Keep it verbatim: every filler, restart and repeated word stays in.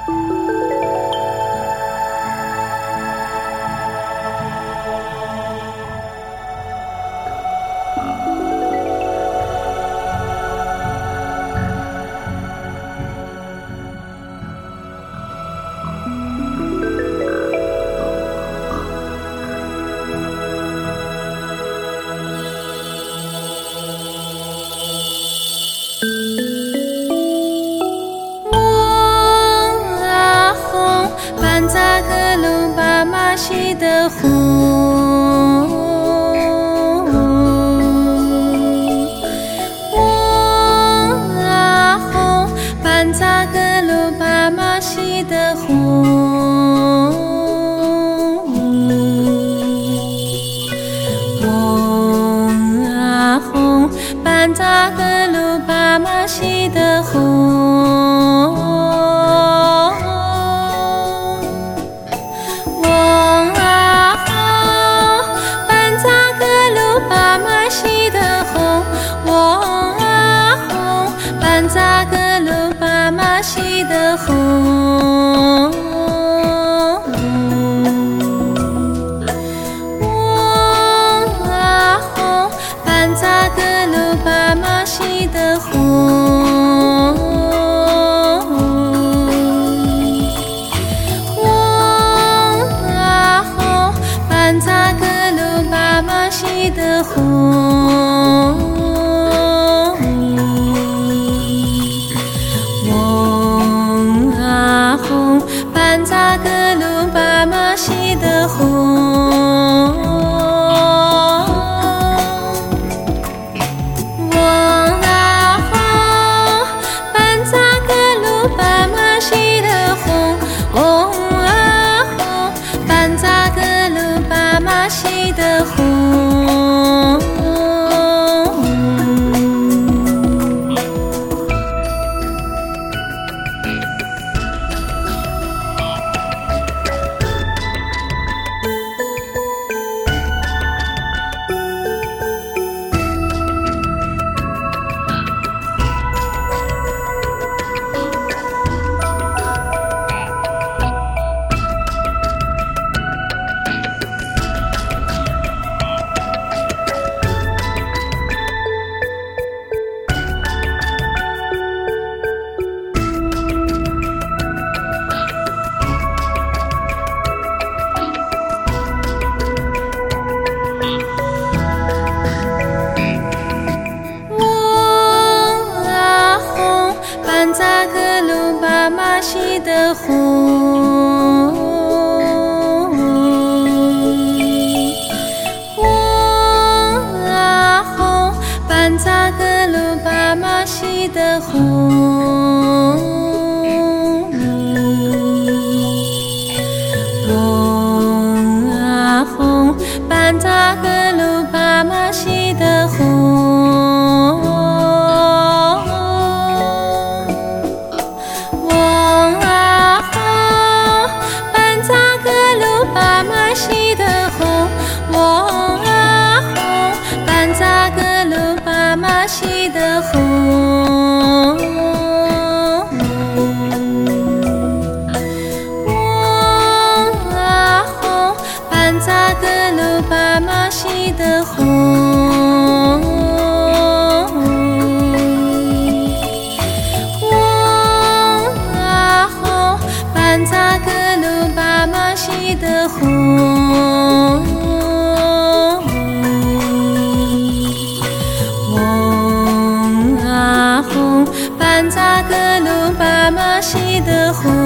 西的湖，嗡啊哄，班扎格鲁巴玛西的湖，嗡啊哄，班扎格鲁巴玛西的湖。扎格鲁巴玛西的湖，嗡啊哄，班扎格鲁巴玛西的湖，嗡啊哄，班扎格鲁巴玛西的湖。班扎格鲁巴玛西的湖，嗡啊哄，班扎格鲁巴玛西的湖，嗡啊哄，班扎格鲁巴玛西的湖。班扎格鲁巴玛西的湖，嗡啊哄，班扎格鲁巴玛西的湖，嗡啊哄，班扎格鲁巴玛西的湖。西的湖，嗡啊哄，班扎格鲁巴玛西的湖，嗡啊哄，班扎格鲁巴玛西的湖。班扎格鲁巴玛西的湖。